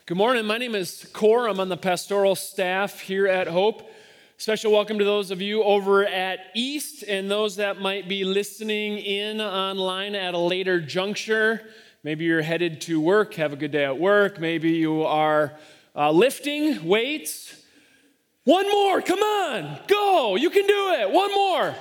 Good morning. My name is Core. I'm on the pastoral staff here at Hope. Special welcome to those of you over at East and those that might be listening in online at a later juncture. Maybe you're headed to work. Have a good day at work. Maybe you are lifting weights. One more. Come on. Go. You can do it. One more.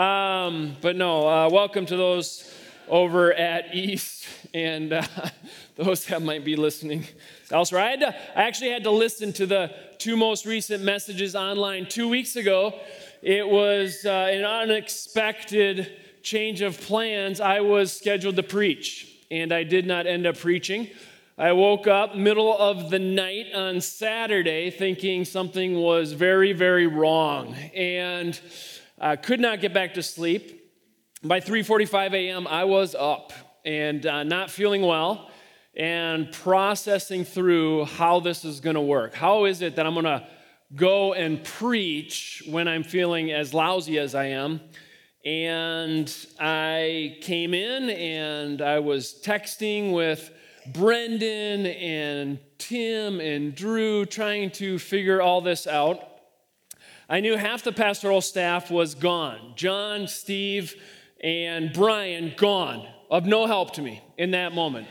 Welcome to those over at East and those that might be listening elsewhere. I actually had to listen to the two most recent messages online 2 weeks ago. It was an unexpected change of plans. I was scheduled to preach, and I did not end up preaching. I woke up middle of the night on Saturday thinking something was very, very wrong, and could not get back to sleep. By 3:45 a.m., I was up and not feeling well and processing through how this is going to work. How is it that I'm going to go and preach when I'm feeling as lousy as I am? And I came in and I was texting with Brendan and Tim and Drew trying to figure all this out. I knew half the pastoral staff was gone. John, Steve, and Brian gone, of no help to me in that moment.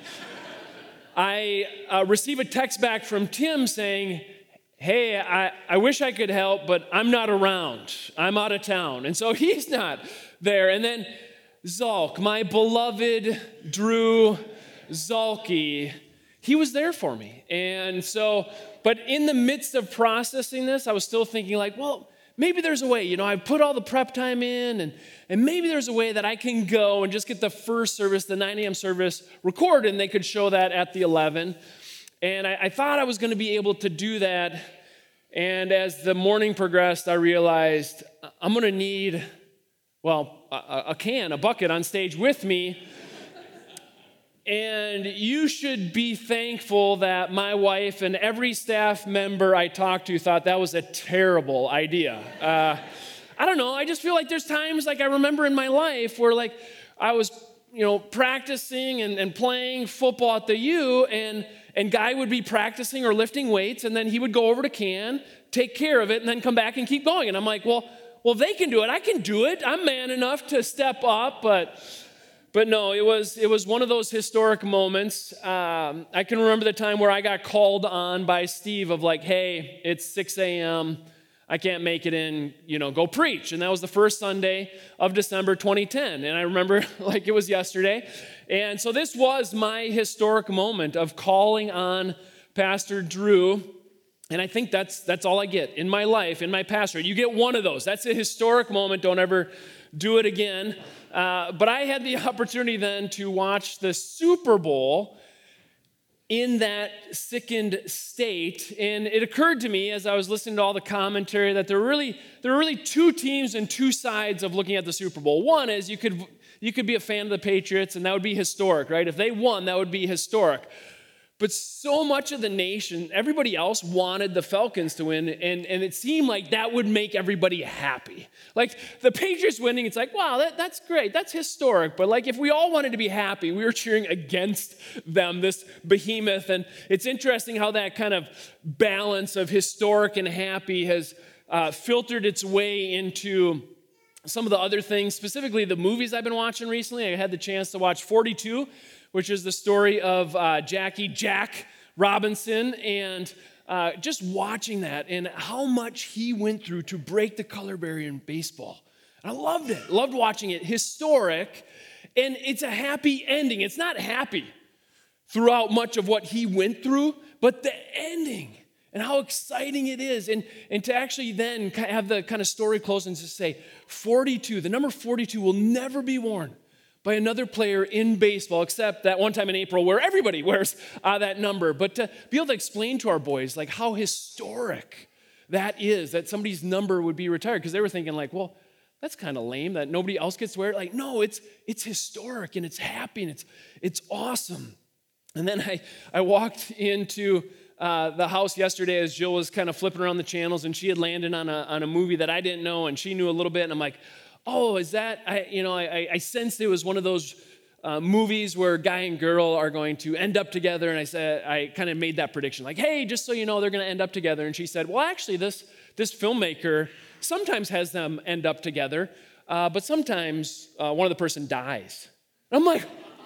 I receive a text back from Tim saying, hey, I wish I could help, but I'm not around. I'm out of town. And so he's not there. And then Zalk, my beloved Drew Zalky, he was there for me. And so, but in the midst of processing this, I was still thinking like, well, maybe there's a way, I put all the prep time in and maybe there's a way that I can go and just get the first service, the 9 a.m. service recorded, and they could show that at the 11. And I thought I was going to be able to do that. And as the morning progressed, I realized I'm going to need, a bucket on stage with me. And you should be thankful that my wife and every staff member I talked to thought that was a terrible idea. I don't know. I just feel like there's times like I remember in my life where like I was, practicing and playing football at the U and Guy would be practicing or lifting weights and then he would go over to Can, take care of it, and then come back and keep going. And I'm like, well, they can do it. I can do it. I'm man enough to step up, But no, it was one of those historic moments. I can remember the time where I got called on by Steve of like, hey, it's 6 a.m. I can't make it in, go preach. And that was the first Sunday of December 2010. And I remember like it was yesterday. And so this was my historic moment of calling on Pastor Drew. And I think that's all I get in my life, in my pastorate. You get one of those. That's a historic moment. Don't ever do it again. But I had the opportunity then to watch the Super Bowl in that sickened state. And it occurred to me as I was listening to all the commentary that there were really two teams and two sides of looking at the Super Bowl. One is you could be a fan of the Patriots, and that would be historic, right? If they won, that would be historic. But so much of the nation, everybody else wanted the Falcons to win, and it seemed like that would make everybody happy. Like, the Patriots winning, it's like, wow, that's great, that's historic. But like, if we all wanted to be happy, we were cheering against them, this behemoth. And it's interesting how that kind of balance of historic and happy has filtered its way into some of the other things, specifically the movies I've been watching recently. I had the chance to watch 42, which is the story of Jackie Jack Robinson, and just watching that and how much he went through to break the color barrier in baseball. And I loved it. Loved watching it. Historic, and it's a happy ending. It's not happy throughout much of what he went through, but the ending and how exciting it is. And to actually then have the kind of story close and just say, 42, the number 42 will never be worn by another player in baseball, except that one time in April where everybody wears that number. But to be able to explain to our boys like how historic that is, that somebody's number would be retired, because they were thinking like, well, that's kind of lame that nobody else gets to wear it. Like, no, it's historic and it's happy and it's awesome. And then I walked into the house yesterday as Jill was kind of flipping around the channels, and she had landed on a movie that I didn't know, and she knew a little bit, and I'm like, oh, is that, I sensed it was one of those movies where guy and girl are going to end up together. And I kind of made that prediction, like, hey, just so you know, they're going to end up together. And she said, well, actually, this filmmaker sometimes has them end up together, but sometimes one of the person dies. And I'm like,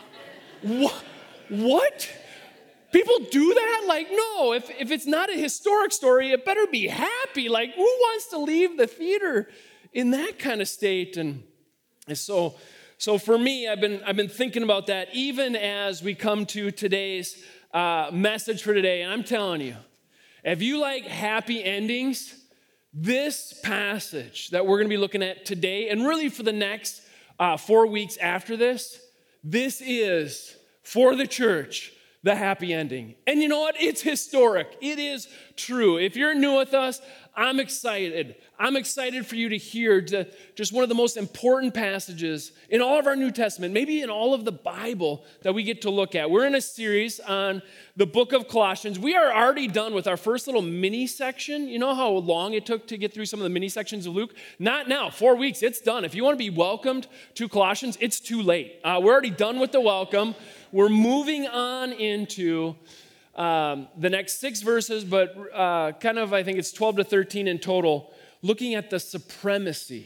what? People do that? Like, no, if it's not a historic story, it better be happy. Like, who wants to leave the theater in that kind of state? And so for me, I've been thinking about that even as we come to today's message for today. And I'm telling you, if you like happy endings, this passage that we're going to be looking at today, and really for the next 4 weeks after this is, for the church, the happy ending. And you know what? It's historic. It is true. If you're new with us, I'm excited. I'm excited for you to hear just one of the most important passages in all of our New Testament, maybe in all of the Bible that we get to look at. We're in a series on the book of Colossians. We are already done with our first little mini section. You know how long it took to get through some of the mini sections of Luke? Not now, 4 weeks, it's done. If you want to be welcomed to Colossians, it's too late. We're already done with the welcome. We're moving on into the next 6 verses, but I think it's 12 to 13 in total, looking at the supremacy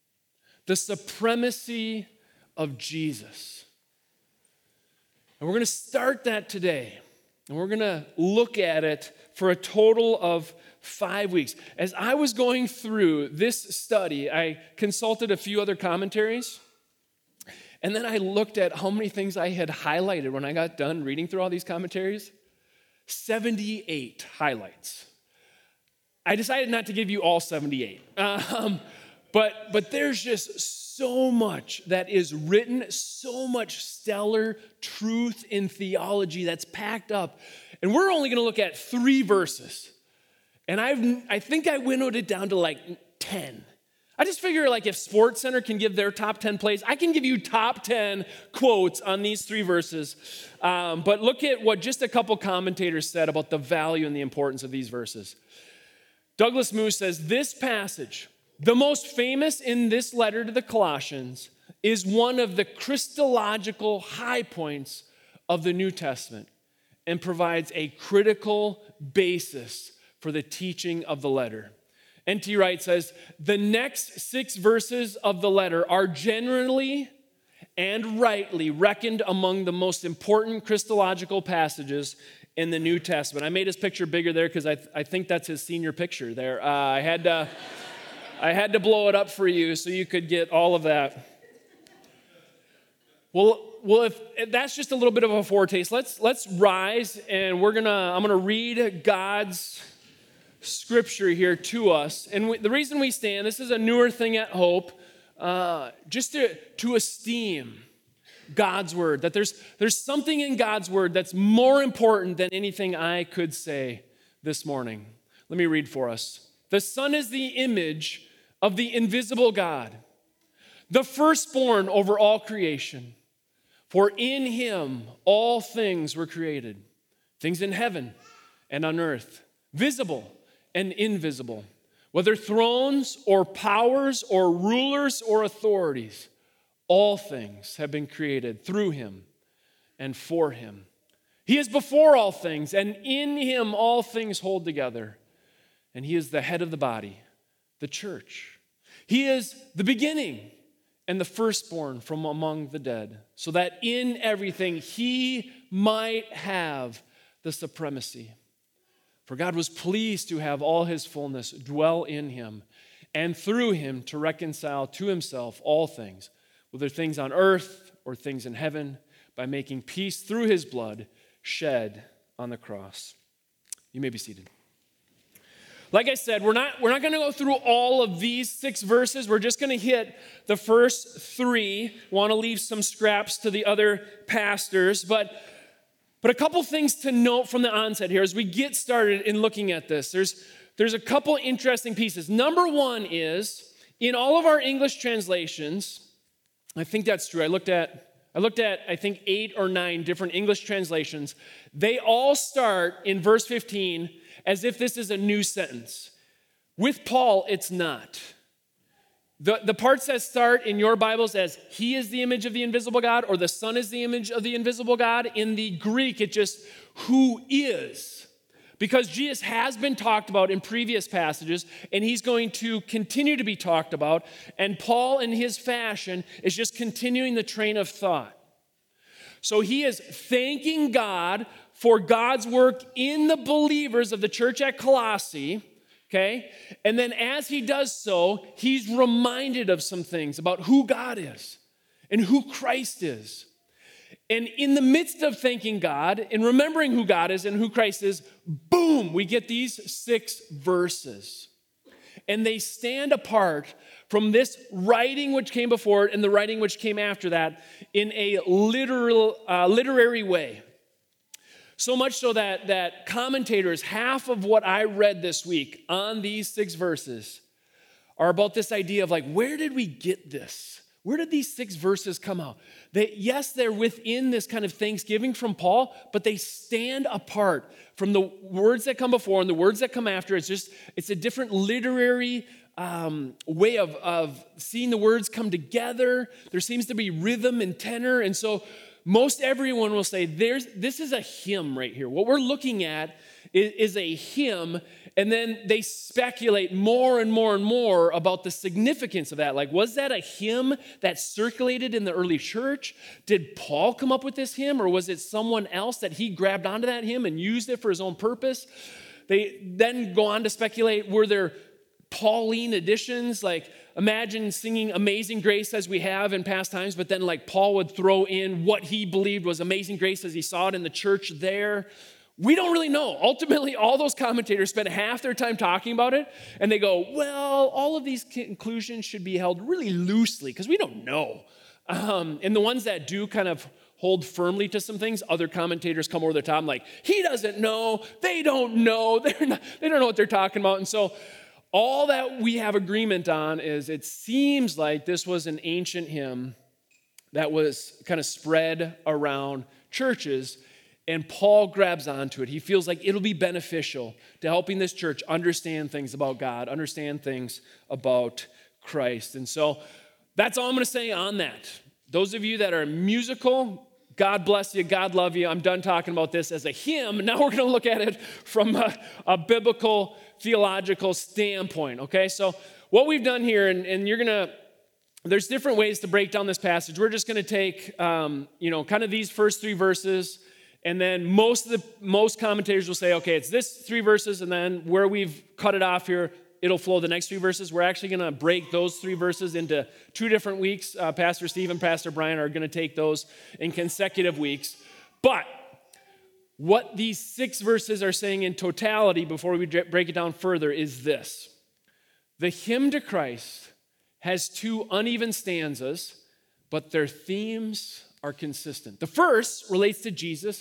of Jesus. And we're going to start that today, and we're going to look at it for a total of 5 weeks. As I was going through this study, I consulted a few other commentaries, and then I looked at how many things I had highlighted when I got done reading through all these commentaries. 78 highlights. I decided not to give you all 78. But there's just so much that is written, so much stellar truth in theology that's packed up. And we're only going to look at 3 verses. And I think I winnowed it down to like 10. I just figure like if SportsCenter can give their top 10 plays, I can give you top 10 quotes on these 3 verses. But look at what just a couple commentators said about the value and the importance of these verses. Douglas Moo says, this passage, the most famous in this letter to the Colossians, is one of the Christological high points of the New Testament and provides a critical basis for the teaching of the letter. N.T. Wright says, the next 6 verses of the letter are generally and rightly reckoned among the most important Christological passages in the New Testament. I made his picture bigger there because I think that's his senior picture there. I had to blow it up for you so you could get all of that. Well, if that's just a little bit of a foretaste, let's rise, and I'm gonna read God's scripture here to us. And the reason we stand, this is a newer thing at Hope, just to esteem God's word, that there's something in God's word that's more important than anything I could say this morning. Let me read for us. The Son is the image of the invisible God, the firstborn over all creation. For in him all things were created, things in heaven and on earth, visible and invisible, whether thrones or powers or rulers or authorities, all things have been created through him and for him. He is before all things, and in him all things hold together. And he is the head of the body, the church. He is the beginning and the firstborn from among the dead, so that in everything he might have the supremacy. For God was pleased to have all his fullness dwell in him, and through him to reconcile to himself all things, whether things on earth or things in heaven, by making peace through his blood shed on the cross. You may be seated. Like I said, we're not going to go through all of these 6 verses. We're just going to hit the first 3. Want to leave some scraps to the other pastors, but a couple things to note from the onset here as we get started in looking at this. There's a couple interesting pieces. Number 1 is, in all of our English translations, I think that's true. I looked at I think 8 or 9 different English translations. They all start in verse 15 as if this is a new sentence. With Paul, it's not. The parts that start in your Bibles as he is the image of the invisible God or the Son is the image of the invisible God, in the Greek, it just who is. Because Jesus has been talked about in previous passages, and he's going to continue to be talked about. And Paul, in his fashion, is just continuing the train of thought. So he is thanking God for God's work in the believers of the church at Colossae. Okay? And then as he does so, he's reminded of some things about who God is and who Christ is. And in the midst of thanking God and remembering who God is and who Christ is, boom, we get these 6 verses. And they stand apart from this writing which came before it and the writing which came after that in a literary way. So much so that commentators, half of what I read this week on these 6 verses are about this idea of like, where did we get this? Where did these 6 verses come out? Yes, they're within this kind of thanksgiving from Paul, but they stand apart from the words that come before and the words that come after. It's a different literary way of seeing the words come together. There seems to be rhythm and tenor, and so most everyone will say, this is a hymn right here. What we're looking at is a hymn, and then they speculate more and more and more about the significance of that. Like, was that a hymn that circulated in the early church? Did Paul come up with this hymn, or was it someone else that he grabbed onto that hymn and used it for his own purpose? They then go on to speculate, were there Pauline additions? Like, imagine singing Amazing Grace as we have in past times, but then like Paul would throw in what he believed was Amazing Grace as he saw it in the church there. We don't really know. Ultimately, all those commentators spend half their time talking about it, and they go, well, all of these conclusions should be held really loosely because we don't know. And the ones that do kind of hold firmly to some things, other commentators come over the top and like, he doesn't know, they don't know, they don't know what they're talking about. And so all that we have agreement on is it seems like this was an ancient hymn that was kind of spread around churches, and Paul grabs onto it. He feels like it'll be beneficial to helping this church understand things about God, understand things about Christ. And so that's all I'm going to say on that. Those of you that are musical, God bless you, God love you. I'm done talking about this as a hymn. Now we're going to look at it from a biblical, theological standpoint, okay? So what we've done here, and you're going to, there's different ways to break down this passage. We're just going to take, kind of these first 3 verses, and then most commentators will say, okay, it's this 3 verses, and then where we've cut it off here, it'll flow the next 3 verses. We're actually going to break those 3 verses into 2 different weeks. Pastor Steve and Pastor Brian are going to take those in consecutive weeks. But what these 6 verses are saying in totality, before we break it down further, is this. The hymn to Christ has 2 uneven stanzas, but their themes are consistent. The first relates Jesus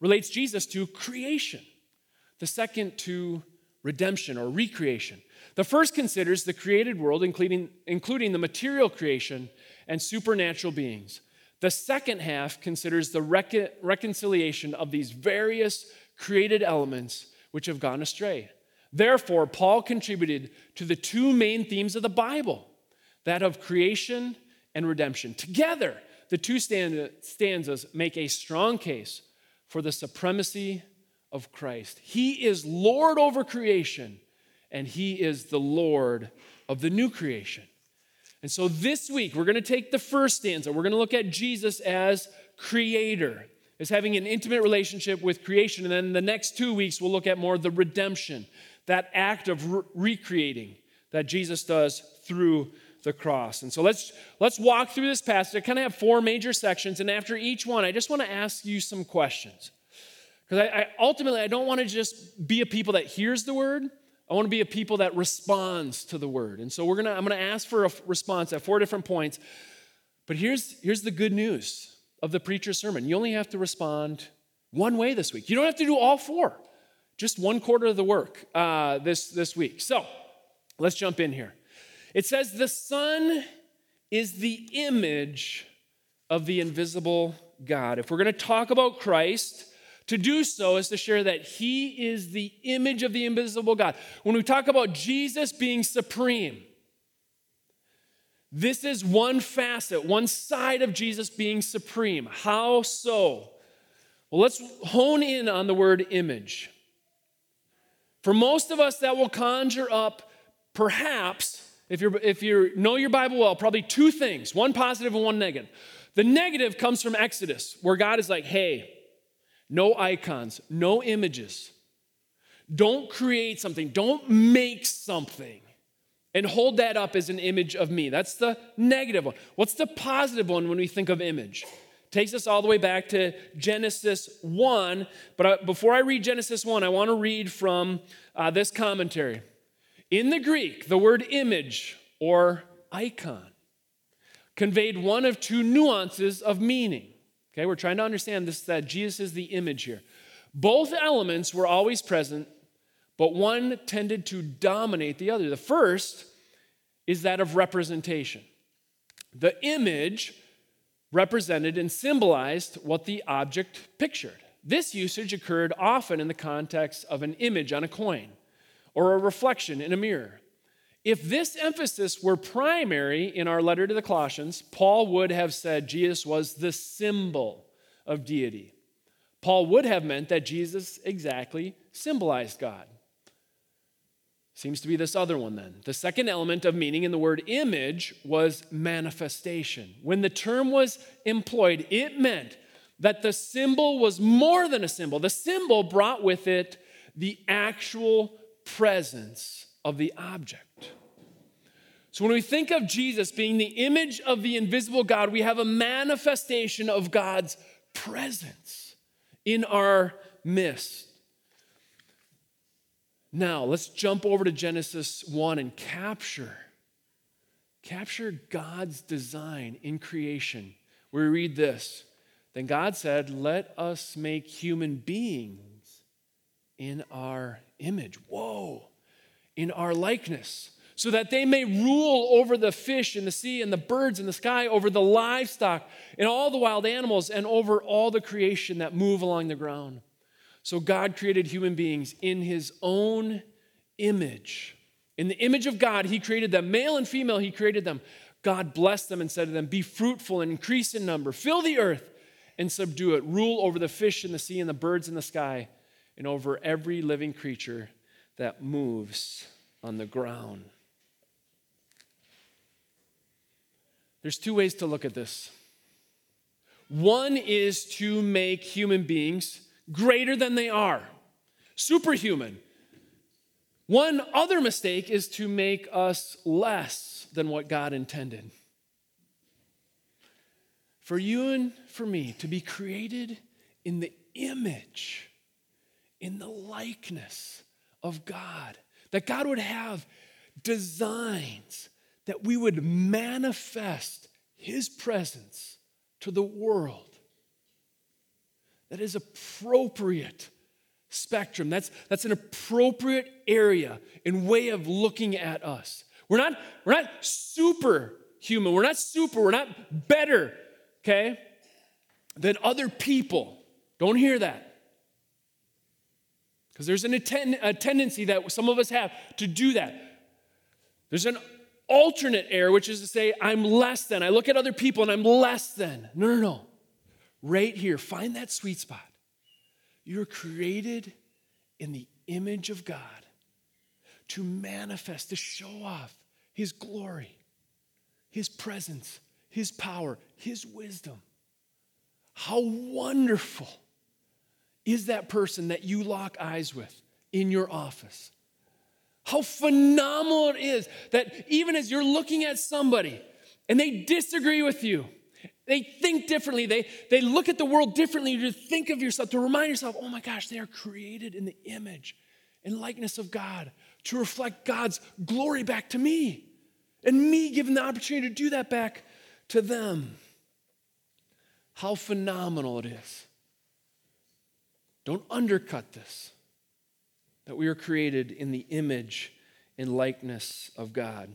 to creation. The second to redemption or recreation. The first considers the created world, including the material creation and supernatural beings. The second half considers the reconciliation of these various created elements which have gone astray. Therefore, Paul contributed to the 2 main themes of the Bible, that of creation and redemption. Together, the 2 stanzas make a strong case for the supremacy of Christ. He is Lord over creation, and he is the Lord of the new creation. And so this week, we're going to take the first stanza. We're going to look at Jesus as creator, as having an intimate relationship with creation. And then the next 2 weeks, we'll look at more the redemption, that act of recreating that Jesus does through the cross. And so let's walk through this passage. I kind of have 4 major sections, and after each one, I just want to ask you some questions. Because ultimately, I don't want to just be a people that hears the word. I want to be a people that responds to the word. And so I'm going to ask for a response at 4 different points. But here's the good news of the preacher's sermon. You only have to respond one way this week. You don't have to do all 4. Just 1/4 of the work this week. So let's jump in here. It says, the Son is the image of the invisible God. If we're going to talk about Christ, to do so is to share that he is the image of the invisible God. When we talk about Jesus being supreme, This is one facet, one side of Jesus being supreme. How so? Well, let's hone in on the word image. For most of us, that will conjure up, perhaps, if you know your Bible well, probably two things, one positive and one negative. The negative comes from Exodus, where God is like, hey, no icons, no images. Don't create something. Don't make something and hold that up as an image of me. That's the negative one. What's the positive one when we think of image? Takes us all the way back to Genesis 1. But before I read Genesis 1, I want to read from this commentary. In the Greek, the word image or icon conveyed one of two nuances of meaning. Okay, we're trying to understand this, that Jesus is the image here. Both elements were always present, but one tended to dominate the other. The first is that of representation. The image represented and symbolized what the object pictured. This usage occurred often in the context of an image on a coin or a reflection in a mirror. If this emphasis were primary in our letter to the Colossians, Paul would have said Jesus was the symbol of deity. Paul would have meant that Jesus exactly symbolized God. Seems to be this other one then. The second element of meaning in the word image was manifestation. When the term was employed, it meant that the symbol was more than a symbol. The symbol brought with it the actual presence of the object. So when we think of Jesus being the image of the invisible God, we have a manifestation of God's presence in our midst. Now, let's jump over to Genesis 1 and capture God's design in creation. We read this. Then God said, let us make human beings in our image. Whoa. In our likeness, so that they may rule over the fish in the sea and the birds in the sky, over the livestock and all the wild animals, and over all the creation that move along the ground. So God created human beings in his own image. In the image of God, he created them. Male and female, he created them. God blessed them and said to them, be fruitful and increase in number. Fill the earth and subdue it. Rule over the fish in the sea and the birds in the sky, and over every living creature that moves on the ground. There's two ways to look at this. One is to make human beings greater than they are, superhuman. One other mistake is to make us less than what God intended. For you and for me to be created in the image, in the likeness of God, that God would have designs that we would manifest his presence to the world. That is appropriate spectrum. That's an appropriate area and way of looking at us. We're not superhuman. We're not better, okay, than other people. Don't hear that. Because there's a tendency that some of us have to do that. There's an alternate error, which is to say, I'm less than. I look at other people and I'm less than. No. Right here, find that sweet spot. You're created in the image of God to manifest, to show off his glory, his presence, his power, his wisdom. How wonderful is that person that you lock eyes with in your office? How phenomenal it is that even as you're looking at somebody and they disagree with you, they think differently, they look at the world differently, to think of yourself, to remind yourself, oh my gosh, they are created in the image and likeness of God to reflect God's glory back to me, and me given the opportunity to do that back to them. How phenomenal it is. Don't undercut this, that we are created in the image and likeness of God.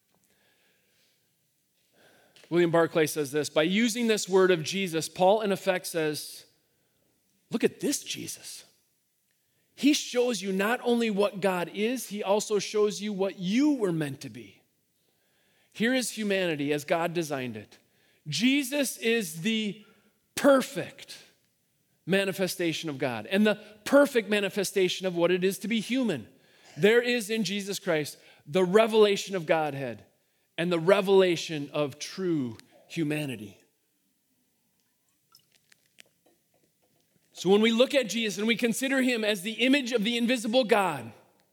William Barclay says this, by using this word of Jesus, Paul in effect says, look at this Jesus. He shows you not only what God is, he also shows you what you were meant to be. Here is humanity as God designed it. Jesus is the perfect manifestation of God and the perfect manifestation of what it is to be human. There is in Jesus Christ the revelation of Godhead and the revelation of true humanity. So when we look at Jesus and we consider him as the image of the invisible God,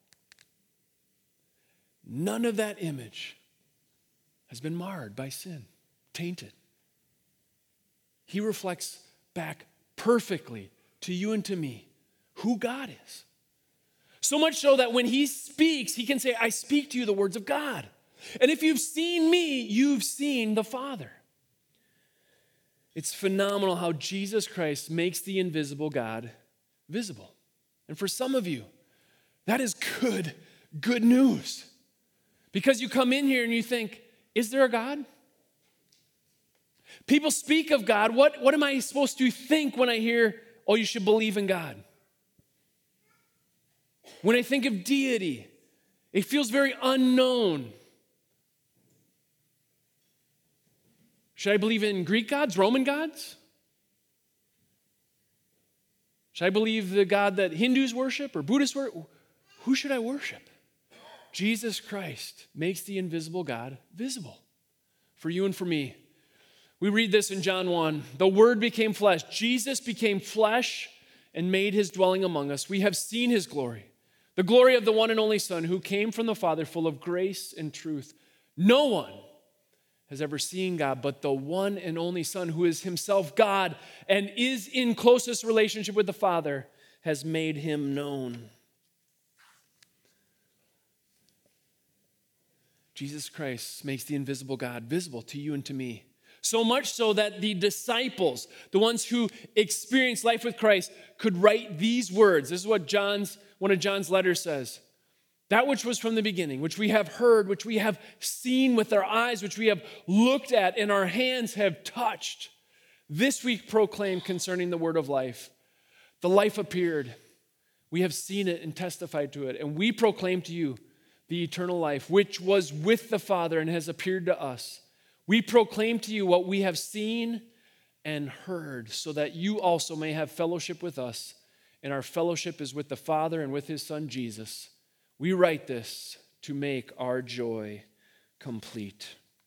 none of that image has been marred by sin, tainted. He reflects back perfectly to you and to me who God is. So much so that when he speaks, he can say, I speak to you the words of God. And if you've seen me, you've seen the Father. It's phenomenal how Jesus Christ makes the invisible God visible. And for some of you, that is good news. Because you come in here and you think, is there a God? People speak of God. What am I supposed to think when I hear, oh, you should believe in God? When I think of deity, it feels very unknown. Should I believe in Greek gods, Roman gods? Should I believe the God that Hindus worship or Buddhists worship? Who should I worship? Jesus Christ makes the invisible God visible for you and for me. We read this in John 1. The Word became flesh. Jesus became flesh and made his dwelling among us. We have seen his glory, the glory of the one and only Son who came from the Father, full of grace and truth. No one has ever seen God, but the one and only Son, who is himself God and is in closest relationship with the Father, has made him known. Jesus Christ makes the invisible God visible to you and to me. So much so that the disciples, the ones who experienced life with Christ, could write these words. This is what one of John's letters says. That which was from the beginning, which we have heard, which we have seen with our eyes, which we have looked at and our hands have touched. This we proclaim concerning the word of life. The life appeared. We have seen it and testified to it. And we proclaim to you the eternal life, which was with the Father and has appeared to us. We proclaim to you what we have seen and heard, so that you also may have fellowship with us. And our fellowship is with the Father and with his Son, Jesus. We write this to make our joy complete.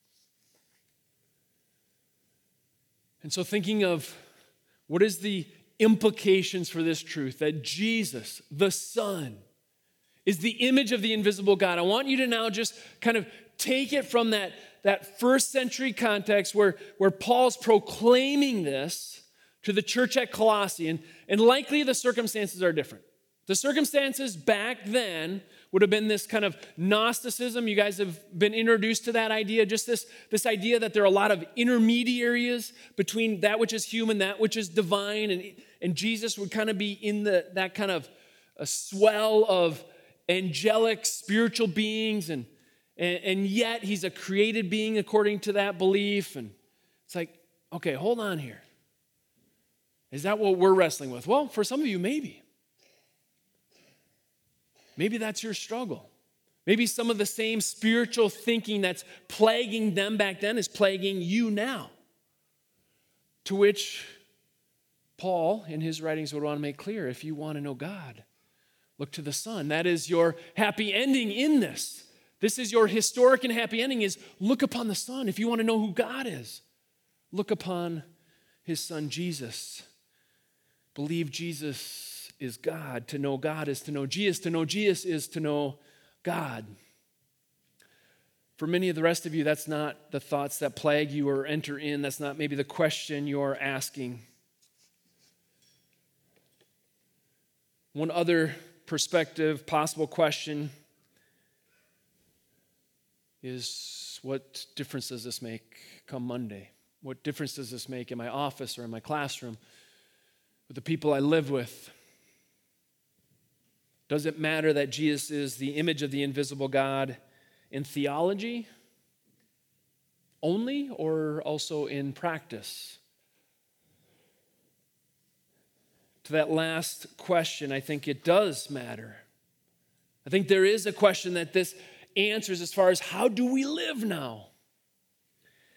And so thinking of what is the implications for this truth, that Jesus, the Son, is the image of the invisible God. I want you to now just kind of take it from that first century context where Paul's proclaiming this to the church at Colossae, and likely the circumstances are different. The circumstances back then would have been this kind of Gnosticism. You guys have been introduced to that idea, just this idea that there are a lot of intermediaries between that which is human, that which is divine, and Jesus would kind of be in that kind of a swell of angelic spiritual beings, and yet he's a created being according to that belief. And it's like, okay, hold on here. Is that what we're wrestling with? Well, for some of you, maybe. Maybe that's your struggle. Maybe some of the same spiritual thinking that's plaguing them back then is plaguing you now. To which Paul, in his writings, would want to make clear, if you want to know God, look to the Son. That is your happy ending in this. This is your historic and happy ending, is look upon the Son. If you want to know who God is, look upon his Son, Jesus. Believe Jesus is God. To know God is to know Jesus. To know Jesus is to know God. For many of the rest of you, that's not the thoughts that plague you or enter in. That's not maybe the question you're asking. One other perspective, possible question is, what difference does this make come Monday? What difference does this make in my office or in my classroom with the people I live with? Does it matter that Jesus is the image of the invisible God in theology only, or also in practice? To that last question, I think it does matter. I think there is a question that this answers as far as, how do we live now?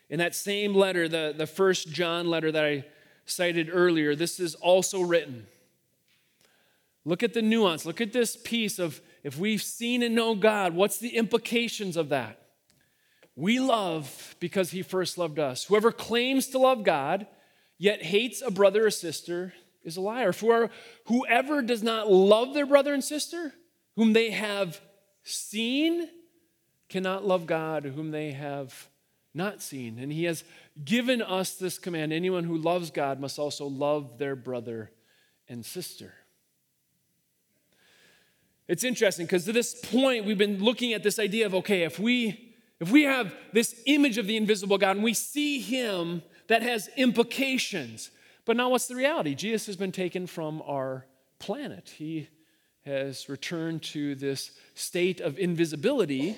In that same letter, the first John letter that I cited earlier, this is also written. Look at the nuance. Look at this piece of if we've seen and know God, what's the implications of that? We love because he first loved us. Whoever claims to love God, yet hates a brother or sister, is a liar. For whoever does not love their brother and sister, whom they have seen, cannot love God, whom they have not seen. And he has given us this command: anyone who loves God must also love their brother and sister. It's interesting because to this point, we've been looking at this idea of, okay, if we have this image of the invisible God and we see him, that has implications. But now what's the reality? Jesus has been taken from our planet. He has returned to this state of invisibility.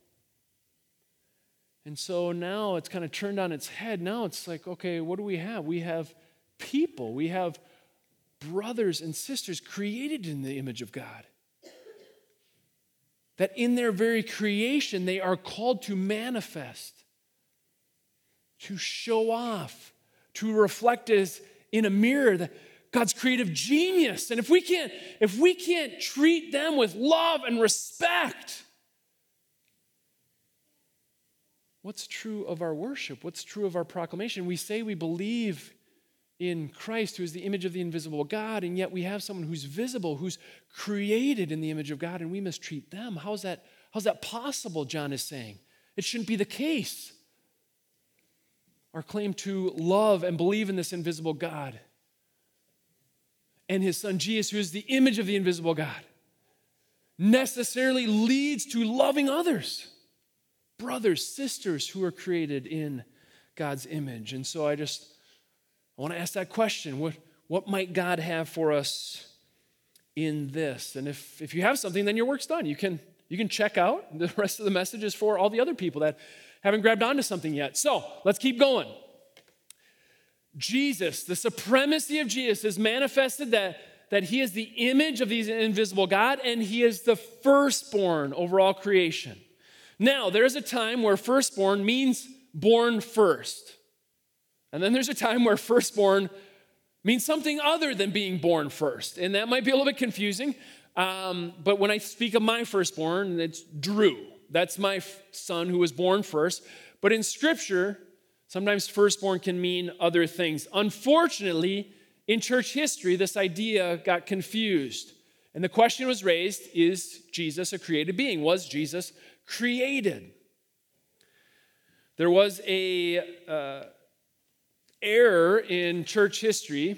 And so now it's kind of turned on its head. Now it's like, okay, what do we have? We have people. We have brothers and sisters created in the image of God. That in their very creation, they are called to manifest, to show off, to reflect as in a mirror God's creative genius. And if we can't treat them with love and respect, what's true of our worship? What's true of our proclamation? We say we believe in Christ, who is the image of the invisible God, and yet we have someone who's visible, who's created in the image of God, and we mistreat them. How's that possible, John is saying? It shouldn't be the case. Our claim to love and believe in this invisible God and his son Jesus, who is the image of the invisible God, necessarily leads to loving others, brothers, sisters who are created in God's image. And so I want to ask that question. What might God have for us in this? And if you have something, then your work's done. You can check out. The rest of the message is for all the other people that haven't grabbed onto something yet. So let's keep going. Jesus, the supremacy of Jesus is manifested that he is the image of the invisible God, and he is the firstborn over all creation. Now, there's a time where firstborn means born first. And then there's a time where firstborn means something other than being born first. And that might be a little bit confusing. But when I speak of my firstborn, it's Drew. That's my son who was born first. But in Scripture, sometimes firstborn can mean other things. Unfortunately, in church history, this idea got confused. And the question was raised, is Jesus a created being? Was Jesus created? There was a error in church history.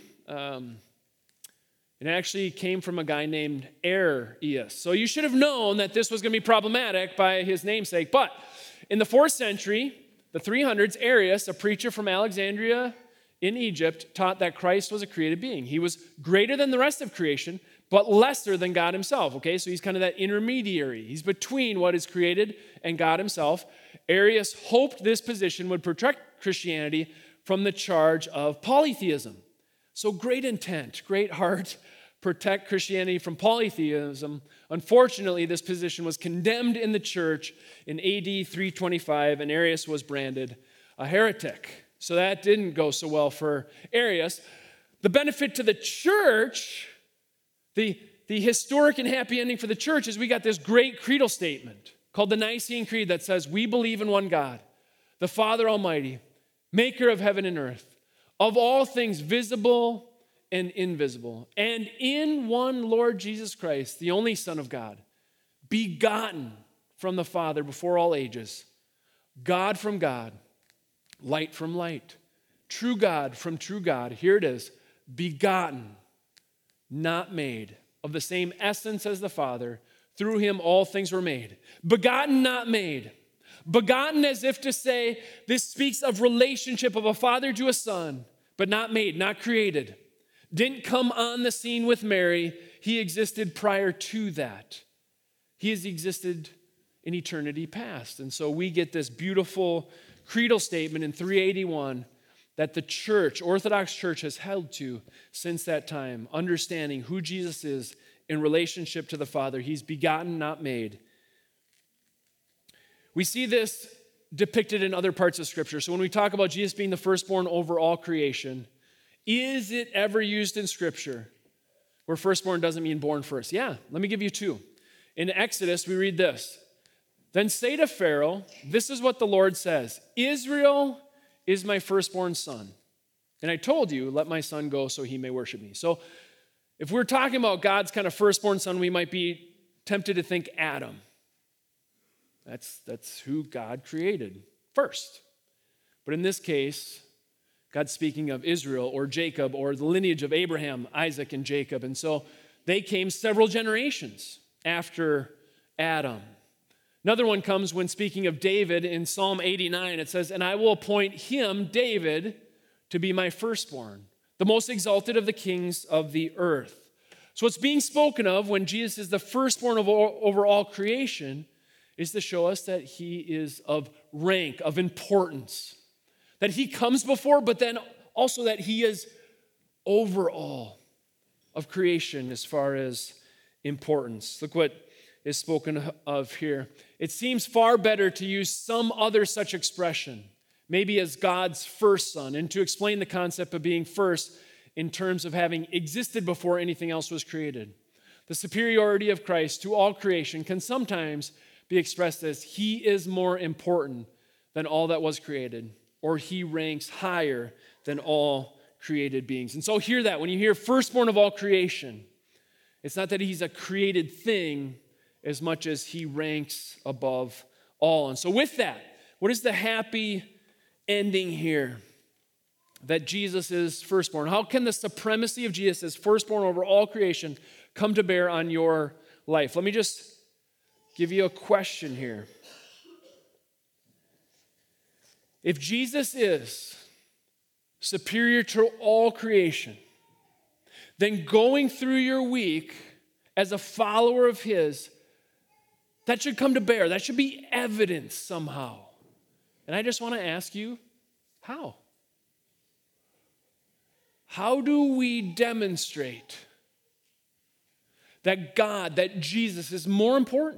It actually came from a guy named Arius. So you should have known that this was going to be problematic by his namesake. But in the 4th century, the 300s, Arius, a preacher from Alexandria in Egypt, taught that Christ was a created being. He was greater than the rest of creation, but lesser than God himself. Okay, so he's kind of that intermediary. He's between what is created and God himself. Arius hoped this position would protect Christianity from the charge of polytheism. So great intent, great heart, protect Christianity from polytheism. Unfortunately, this position was condemned in the church in AD 325, and Arius was branded a heretic. So that didn't go so well for Arius. The benefit to the church, the historic and happy ending for the church, is we got this great creedal statement called the Nicene Creed that says, we believe in one God, the Father Almighty, maker of heaven and earth, of all things visible and invisible, and in one Lord Jesus Christ, the only Son of God, begotten from the Father before all ages, God from God, light from light, true God from true God. Here it is, begotten, not made, of the same essence as the Father. Through him all things were made. Begotten, not made. Begotten as if to say, this speaks of relationship of a father to a son, but not made, not created. Didn't come on the scene with Mary. He existed prior to that. He has existed in eternity past. And so we get this beautiful creedal statement in 381 that the church, Orthodox Church, has held to since that time, understanding who Jesus is in relationship to the Father. He's begotten, not made. We see this depicted in other parts of Scripture. So when we talk about Jesus being the firstborn over all creation, is it ever used in Scripture where firstborn doesn't mean born first? Yeah, let me give you two. In Exodus, we read this. Then say to Pharaoh, this is what the Lord says, Israel is my firstborn son. And I told you, let my son go so he may worship me. So if we're talking about God's kind of firstborn son, we might be tempted to think Adam. That's who God created first. But in this case, God's speaking of Israel or Jacob or the lineage of Abraham, Isaac, and Jacob. And so they came several generations after Adam. Another one comes when speaking of David in Psalm 89. It says, and I will appoint him, David, to be my firstborn, the most exalted of the kings of the earth. So what's being spoken of when Jesus is the firstborn over all creation is to show us that he is of rank, of importance, that he comes before, but then also that he is over all of creation as far as importance. Look what is spoken of here. It seems far better to use some other such expression, maybe as God's first son, and to explain the concept of being first in terms of having existed before anything else was created. The superiority of Christ to all creation can sometimes be expressed as he is more important than all that was created, or he ranks higher than all created beings. And so hear that. When you hear firstborn of all creation, it's not that he's a created thing as much as he ranks above all. And so with that, what is the happy ending here? That Jesus is firstborn. How can the supremacy of Jesus as firstborn over all creation come to bear on your life? Let me just give you a question here. If Jesus is superior to all creation, then going through your week as a follower of his, that should come to bear. That should be evidence somehow. And I just want to ask you, how? How do we demonstrate that God, that Jesus is more important?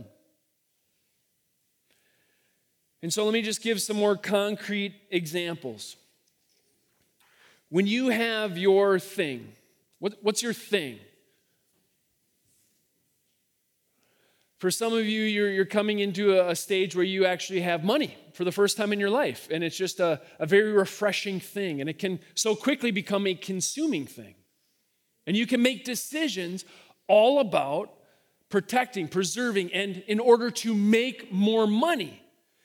And so let me just give some more concrete examples. When you have your thing, what's your thing? For some of you, you're coming into a stage where you actually have money for the first time in your life, and it's just a very refreshing thing, and it can so quickly become a consuming thing. And you can make decisions all about protecting, preserving, and in order to make more money.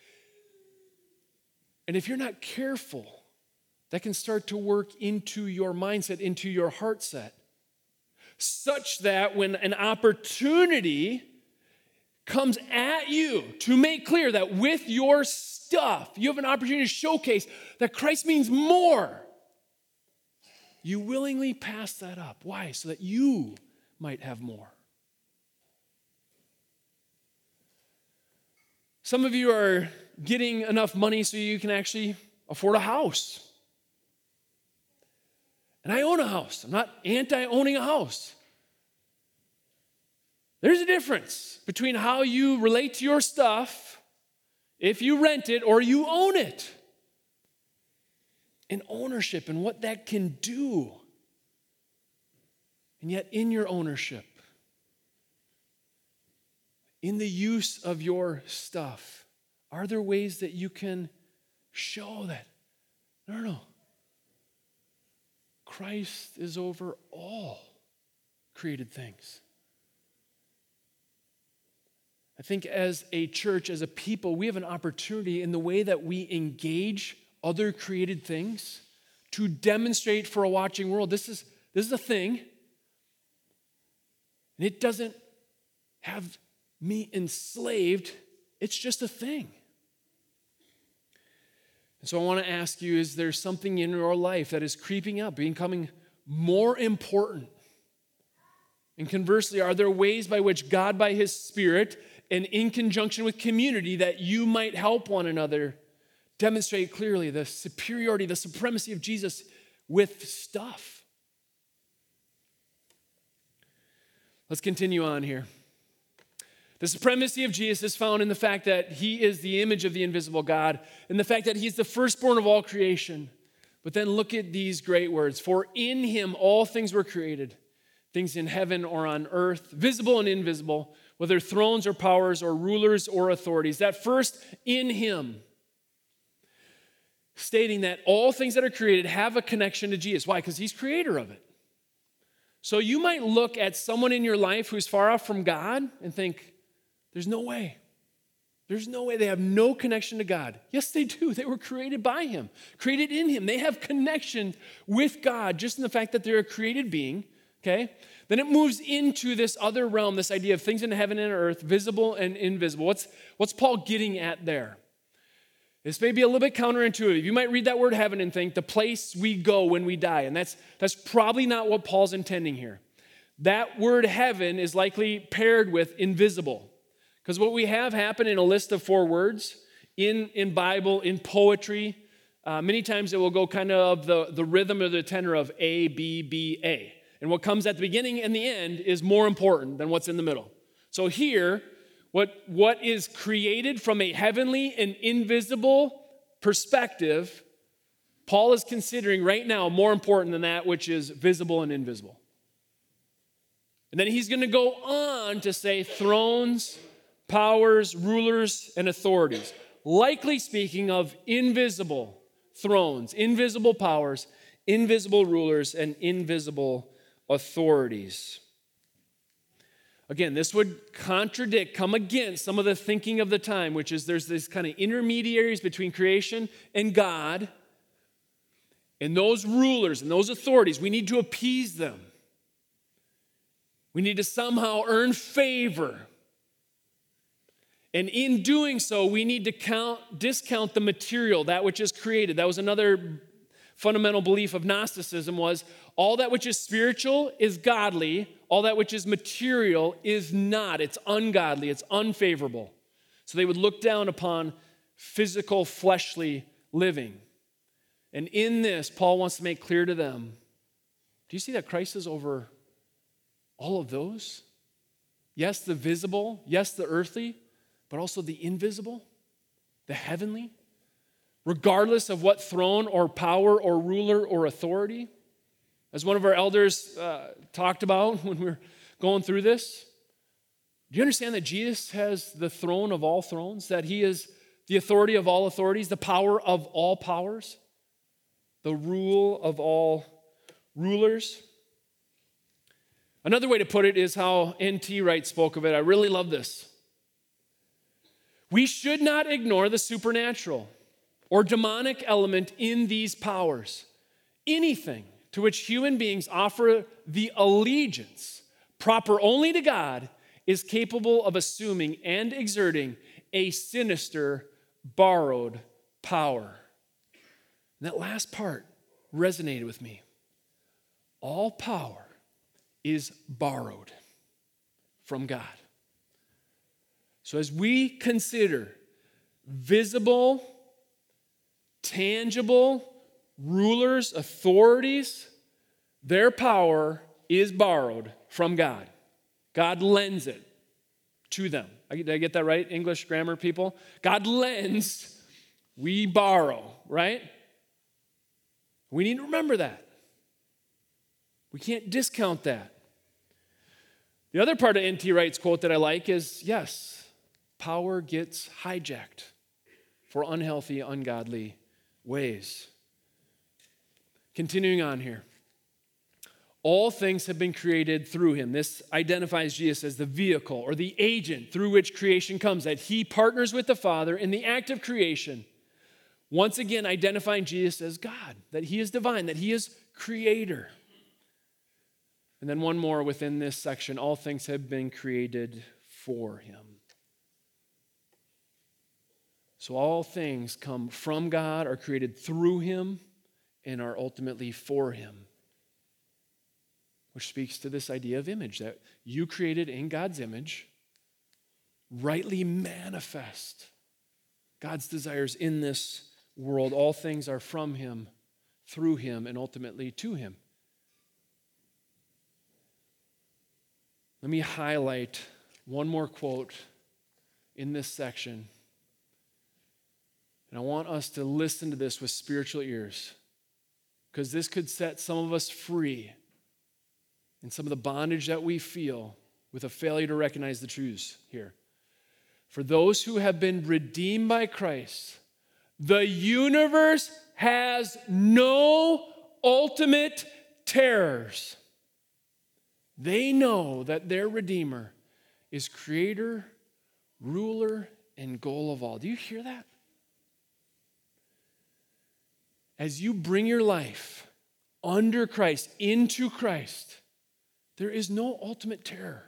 And if you're not careful, that can start to work into your mindset, into your heart set, such that when an opportunity comes at you to make clear that with your stuff, you have an opportunity to showcase that Christ means more, you willingly pass that up. Why? So that you might have more. Some of you are getting enough money so you can actually afford a house. And I own a house. I'm not anti-owning a house. There's a difference between how you relate to your stuff if you rent it or you own it. And ownership and what that can do. And yet in your ownership, in the use of your stuff, are there ways that you can show that? No. Christ is over all created things. I think as a church, as a people, we have an opportunity in the way that we engage other created things to demonstrate for a watching world, this is a thing. And it doesn't have me enslaved. It's just a thing. And so I want to ask you, is there something in your life that is creeping up, becoming more important? And conversely, are there ways by which God, by his Spirit, and in conjunction with community, that you might help one another demonstrate clearly the superiority, the supremacy of Jesus with stuff? Let's continue on here. The supremacy of Jesus is found in the fact that he is the image of the invisible God and the fact that he's the firstborn of all creation. But then look at these great words. For in him all things were created, things in heaven or on earth, visible and invisible, whether thrones or powers or rulers or authorities. That first, in him, stating that all things that are created have a connection to Jesus. Why? Because he's creator of it. So you might look at someone in your life who's far off from God and think, there's no way. There's no way. They have no connection to God. Yes, they do. They were created by him, created in him. They have connection with God just in the fact that they're a created being, okay? Then it moves into this other realm, this idea of things in heaven and earth, visible and invisible. What's Paul getting at there? This may be a little bit counterintuitive. You might read that word heaven and think the place we go when we die, and that's probably not what Paul's intending here. That word heaven is likely paired with invisible. Because what we have happen in a list of 4 words, in Bible, in poetry, many times it will go kind of the rhythm or the tenor of A, B, B, A. And what comes at the beginning and the end is more important than what's in the middle. So here, what is created from a heavenly and invisible perspective, Paul is considering right now more important than that which is visible and invisible. And then he's going to go on to say thrones, powers, rulers, and authorities. Likely speaking of invisible thrones, invisible powers, invisible rulers, and invisible authorities. Again, this would come against some of the thinking of the time, which is there's this kind of intermediaries between creation and God. And those rulers and those authorities, we need to appease them. We need to somehow earn favor. And in doing so, we need to discount the material, that which is created. That was another fundamental belief of Gnosticism, was all that which is spiritual is godly, all that which is material is not. It's ungodly, it's unfavorable. So they would look down upon physical, fleshly living. And in this, Paul wants to make clear to them, do you see that Christ is over all of those? Yes, the visible, yes, the earthly, but also the invisible, the heavenly, regardless of what throne or power or ruler or authority. As one of our elders talked about when we were going through this, do you understand that Jesus has the throne of all thrones, that he is the authority of all authorities, the power of all powers, the rule of all rulers? Another way to put it is how N.T. Wright spoke of it. I really love this. We should not ignore the supernatural or demonic element in these powers. Anything to which human beings offer the allegiance proper only to God is capable of assuming and exerting a sinister, borrowed power. And that last part resonated with me. All power is borrowed from God. So as we consider visible, tangible rulers, authorities, their power is borrowed from God. God lends it to them. Did I get that right, English grammar people? God lends, we borrow, right? We need to remember that. We can't discount that. The other part of N.T. Wright's quote that I like is, yes, power gets hijacked for unhealthy, ungodly ways. Continuing on here. All things have been created through him. This identifies Jesus as the vehicle or the agent through which creation comes, that he partners with the Father in the act of creation. Once again, identifying Jesus as God, that he is divine, that he is creator. And then one more within this section, all things have been created for him. So all things come from God, are created through him, and are ultimately for him. Which speaks to this idea of image, that you created in God's image, rightly manifest God's desires in this world. All things are from him, through him, and ultimately to him. Let me highlight one more quote in this section. And I want us to listen to this with spiritual ears, because this could set some of us free in some of the bondage that we feel with a failure to recognize the truths here. For those who have been redeemed by Christ, the universe has no ultimate terrors. They know that their Redeemer is creator, ruler, and goal of all. Do you hear that? As you bring your life under Christ, into Christ, there is no ultimate terror.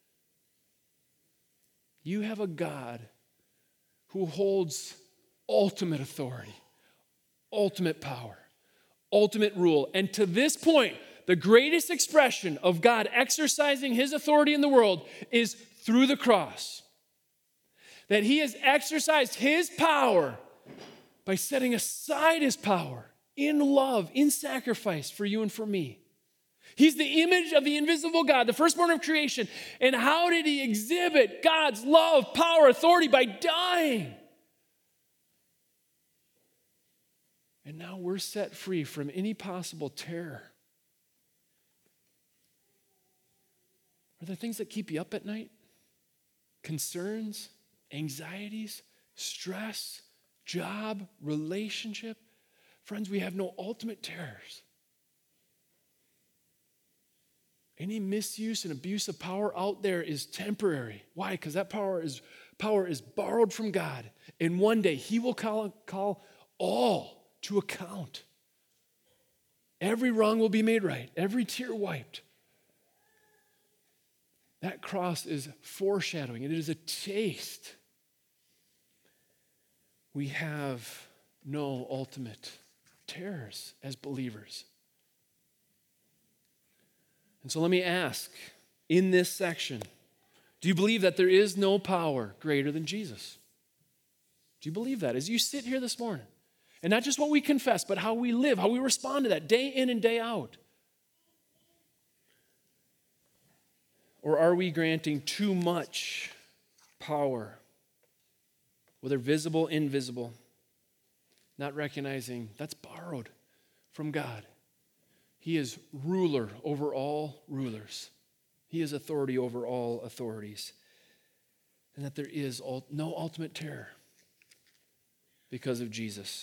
You have a God who holds ultimate authority, ultimate power, ultimate rule. And to this point, the greatest expression of God exercising his authority in the world is through the cross. That he has exercised his power by setting aside his power in love, in sacrifice for you and for me. He's the image of the invisible God, the firstborn of creation. And how did he exhibit God's love, power, authority? By dying. And now we're set free from any possible terror. Are there things that keep you up at night? Concerns, anxieties, stress, job, relationship? Friends, we have no ultimate terrors. Any misuse and abuse of power out there is temporary. Why? Because that power is borrowed from God. And one day he will call all to account. Every wrong will be made right. Every tear wiped. That cross is foreshadowing. It is a taste. We have no ultimate terrors as believers. And so let me ask, in this section, do you believe that there is no power greater than Jesus? Do you believe that as you sit here this morning? And not just what we confess, but how we live, how we respond to that day in and day out. Or are we granting too much power, whether visible, invisible, not recognizing that's borrowed from God? He is ruler over all rulers. He is authority over all authorities. And that there is no ultimate terror because of Jesus.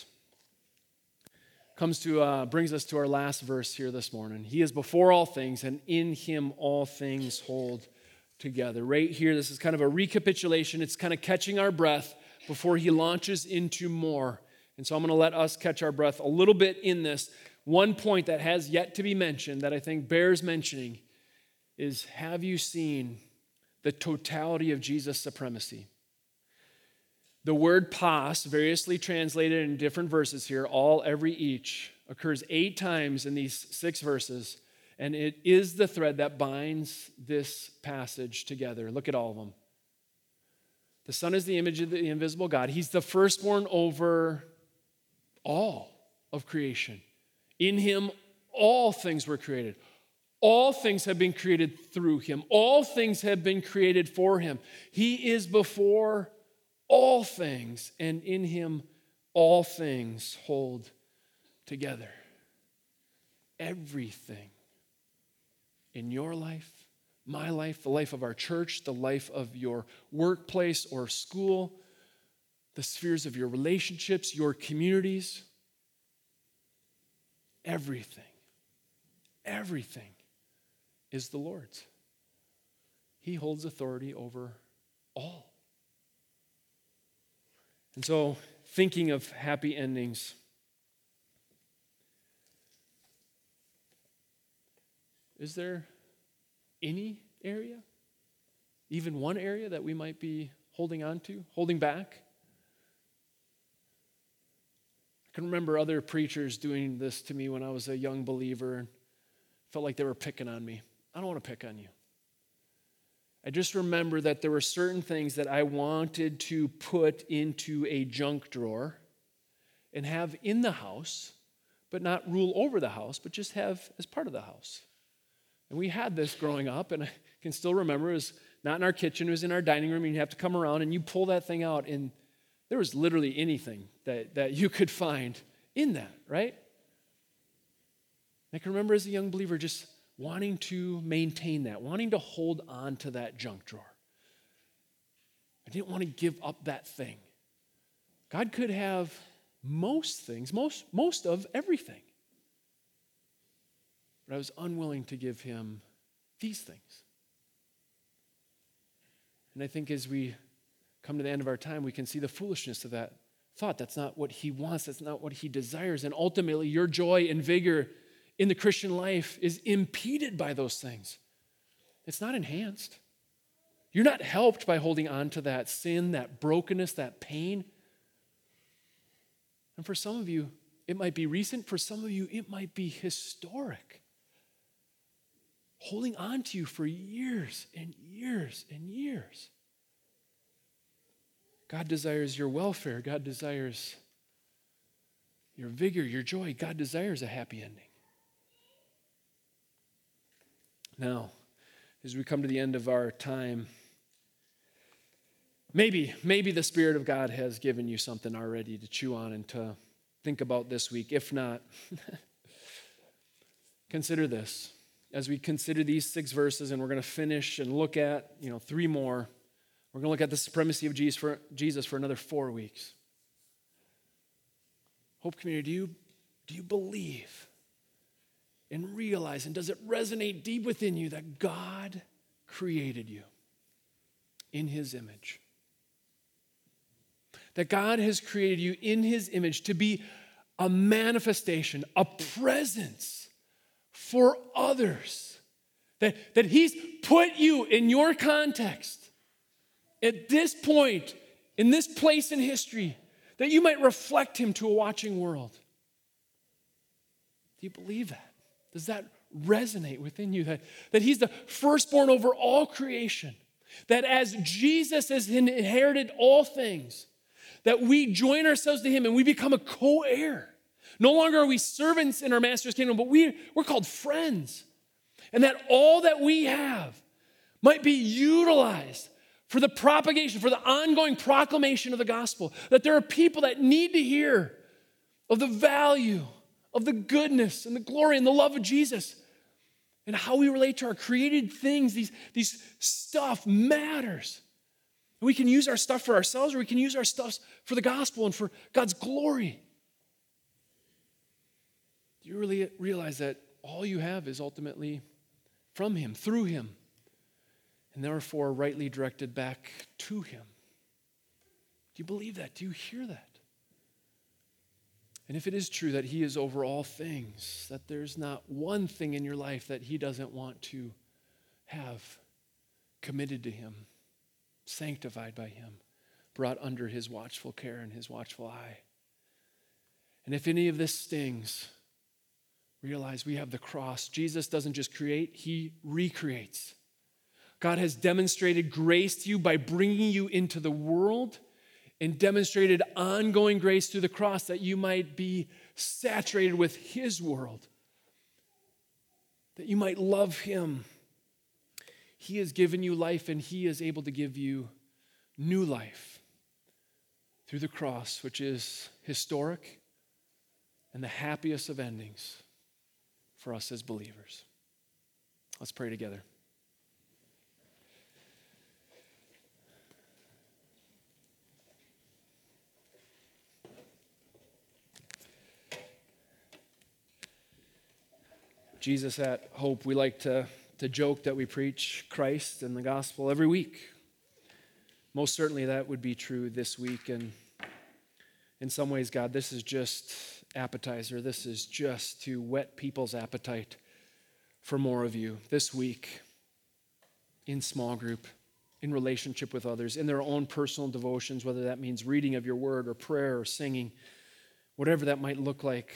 Brings us to our last verse here this morning. He is before all things, and in him all things hold together. Right here, this is kind of a recapitulation. It's kind of catching our breath before he launches into more. And so I'm going to let us catch our breath a little bit in this. One point that has yet to be mentioned that I think bears mentioning is, have you seen the totality of Jesus' supremacy? The word pas, variously translated in different verses here, all, every, each, occurs 8 times in these 6 verses, and it is the thread that binds this passage together. Look at all of them. The Son is the image of the invisible God. He's the firstborn over all of creation. In him, all things were created. All things have been created through him. All things have been created for him. He is before all things, and in him, all things hold together. Everything in your life, my life, the life of our church, the life of your workplace or school, the spheres of your relationships, your communities, everything is the Lord's. He holds authority over all. And so, thinking of happy endings, is there any area, even one area that we might be holding on to, holding back? I can remember other preachers doing this to me when I was a young believer and felt like they were picking on me. I don't want to pick on you. I just remember that there were certain things that I wanted to put into a junk drawer and have in the house, but not rule over the house, but just have as part of the house. And we had this growing up, and I can still remember, it was not in our kitchen, it was in our dining room, and you have to come around and you pull that thing out, and there was literally anything that you could find in that, right? I can remember as a young believer just wanting to maintain that, wanting to hold on to that junk drawer. I didn't want to give up that thing. God could have most things, most of everything. But I was unwilling to give him these things. And I think as we come to the end of our time, we can see the foolishness of that thought. That's not what he wants. That's not what he desires. And ultimately, your joy and vigor in the Christian life is impeded by those things. It's not enhanced. You're not helped by holding on to that sin, that brokenness, that pain. And for some of you, it might be recent. For some of you, it might be historic. Holding on to you for years and years and years. God desires your welfare. God desires your vigor, your joy. God desires a happy ending. Now, as we come to the end of our time, maybe the Spirit of God has given you something already to chew on and to think about this week. If not, consider this. As we consider these 6 verses, and we're going to finish and look at 3 more, we're going to look at the supremacy of Jesus for another 4 weeks. Hope Community, do you believe and realize, and does it resonate deep within you that God created you in his image? That God has created you in his image to be a manifestation, a presence for others. That he's put you in your context at this point, in this place in history, that you might reflect him to a watching world. Do you believe that? Does that resonate within you? That he's the firstborn over all creation. That as Jesus has inherited all things, that we join ourselves to him and we become a co-heir. No longer are we servants in our master's kingdom, but we're called friends. And that all that we have might be utilized for the propagation, for the ongoing proclamation of the gospel. That there are people that need to hear of the value, of the goodness and the glory and the love of Jesus. And how we relate to our created things, these stuff matters. And we can use our stuff for ourselves, or we can use our stuff for the gospel and for God's glory. Do you really realize that all you have is ultimately from him, through him, and therefore rightly directed back to him? Do you believe that? Do you hear that? And if it is true that he is over all things, that there's not one thing in your life that he doesn't want to have committed to him, sanctified by him, brought under his watchful care and his watchful eye. And if any of this stings, realize we have the cross. Jesus doesn't just create, he recreates. God has demonstrated grace to you by bringing you into the world and demonstrated ongoing grace through the cross that you might be saturated with his world, that you might love him. He has given you life, and he is able to give you new life through the cross, which is historic and the happiest of endings for us as believers. Let's pray together. Jesus, at Hope, we like to joke that we preach Christ and the gospel every week. Most certainly that would be true this week. And in some ways, God, this is just appetizer. This is just to whet people's appetite for more of you this week in small group, in relationship with others, in their own personal devotions, whether that means reading of your word or prayer or singing, whatever that might look like.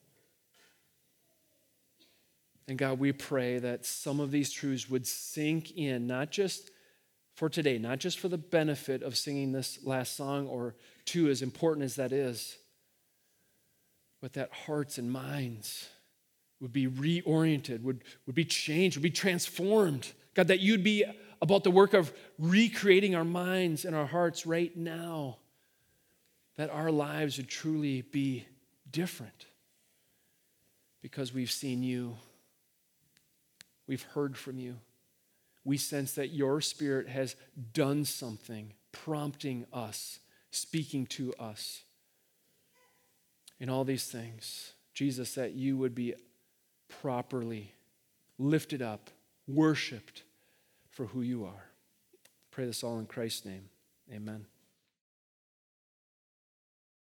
And God, we pray that some of these truths would sink in, not just for today, not just for the benefit of singing this last song or two, as important as that is, but that hearts and minds would be reoriented, would be changed, would be transformed. God, that you'd be about the work of recreating our minds and our hearts right now, that our lives would truly be different because we've seen you, we've heard from you. We sense that your Spirit has done something, prompting us, speaking to us. In all these things, Jesus, that you would be properly lifted up, worshiped for who you are. Pray this all in Christ's name. Amen.